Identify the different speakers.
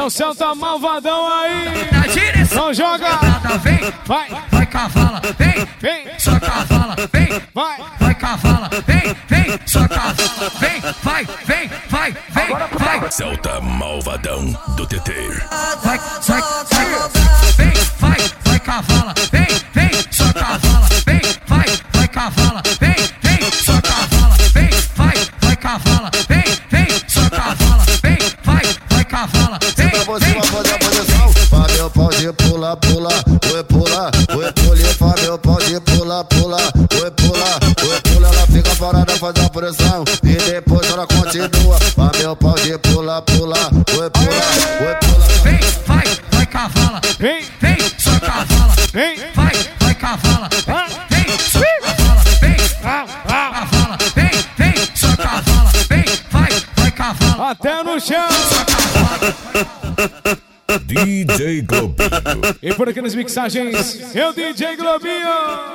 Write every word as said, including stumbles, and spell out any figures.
Speaker 1: o Celta malvadão aí. Não joga.
Speaker 2: Vem,
Speaker 1: vai,
Speaker 2: vai cavala, vem,
Speaker 1: vem,
Speaker 2: só cavala, vem,
Speaker 1: vai,
Speaker 2: vai cavala, vem, vem, só cavala, vem, vai, vem, vai, vem, vai.
Speaker 3: Celta malvadão do T T.
Speaker 2: Vai, vai, vai, vem, vai, vai cavala, vem, vem, só cavala, vem, vai, vai cavala, vem, vem, só cavala, vem, vai, vai cavala, vem, vem, só cavala, vem, vai, vai cavala, vem,
Speaker 4: vem. Você vai fazer a posição, pra meu pau de pula, pula, oi pula, oi pula, pra meu pau de pula, pula, oi pula, oi pula, ela fica parada, faz a pressão e depois ela continua, pra meu pau de pula, pula, oi pula, oi pula.
Speaker 2: Vem, vai, vai cavala,
Speaker 1: vem,
Speaker 2: vem, só cavala,
Speaker 1: vem,
Speaker 2: vai, vai cavala, vem, só cavala, vem, cavala, vem, vem, só cavala, vem, vai, vai cavala,
Speaker 1: até no chão.
Speaker 3: D J Globinho.
Speaker 1: E por aqui nas mixagens, eu D J Globinho.